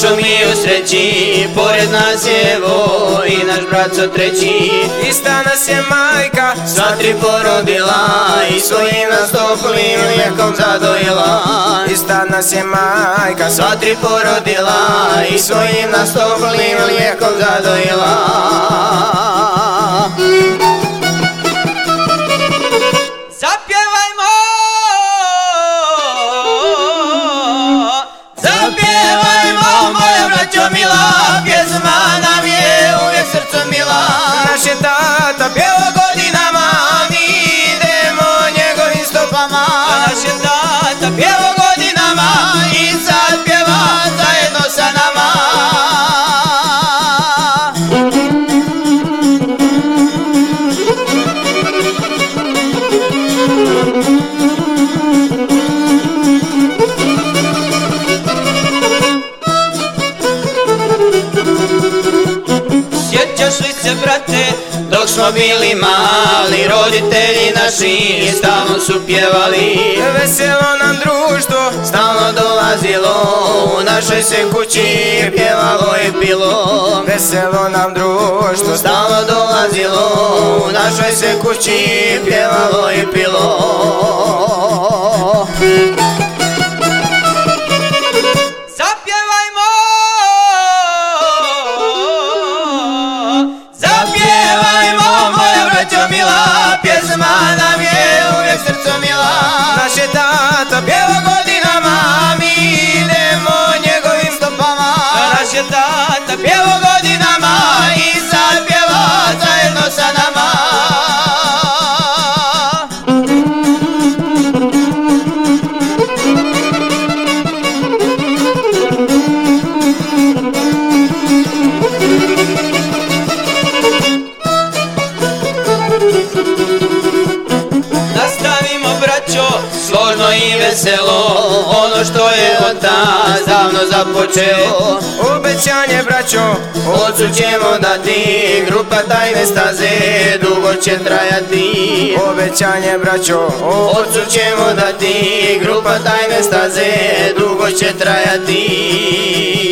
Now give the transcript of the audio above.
braćo mi u sreći, pored nas je evo i naš braco treći. Ista nas je majka, Sva tri porodila i svojim nas toplim mlijekom zadojila. ista nas je majka, Sva tri porodila i svojim nas toplim mlijekom zadojila. Zapjevajmo, Zapjevajmo, moja braćo mila, pjesma nam je uvijek srcu mila. naš je tata pjevo godinama, Mi idemo njegovim stopama. naš je tata pjevo Pjevo godinama i sad pjeva zajedno sa nama. Sjećaš li se, brate, Dok smo bili mali, roditelji naši stalno su pjevali. veselo nam društvo, Stalno dolazilo, u našoj se kući pjevalo i pilo. veselo nam društvo, Stalno dolazilo, u našoj se kući pjevalo i pilo. zapjevajmo, Zapjevajmo, moja braćo mila, pjesma nam je uvijek srcu mila. naš je tata pjevo Pjevo godinama, mi idemo njegovim stopama. naš je tata pjevo Pjevo godinama i sad pjeva zajedno sa nama. nastavimo, braćo, Složno i veselo, ono što je otac davno započeo. obećanje, braćo, Ocu ćemo dati, grupa tajne staze dugo će trajati. obećanje, braćo, Ocu ćemo dati, grupa tajne staze dugo će trajati.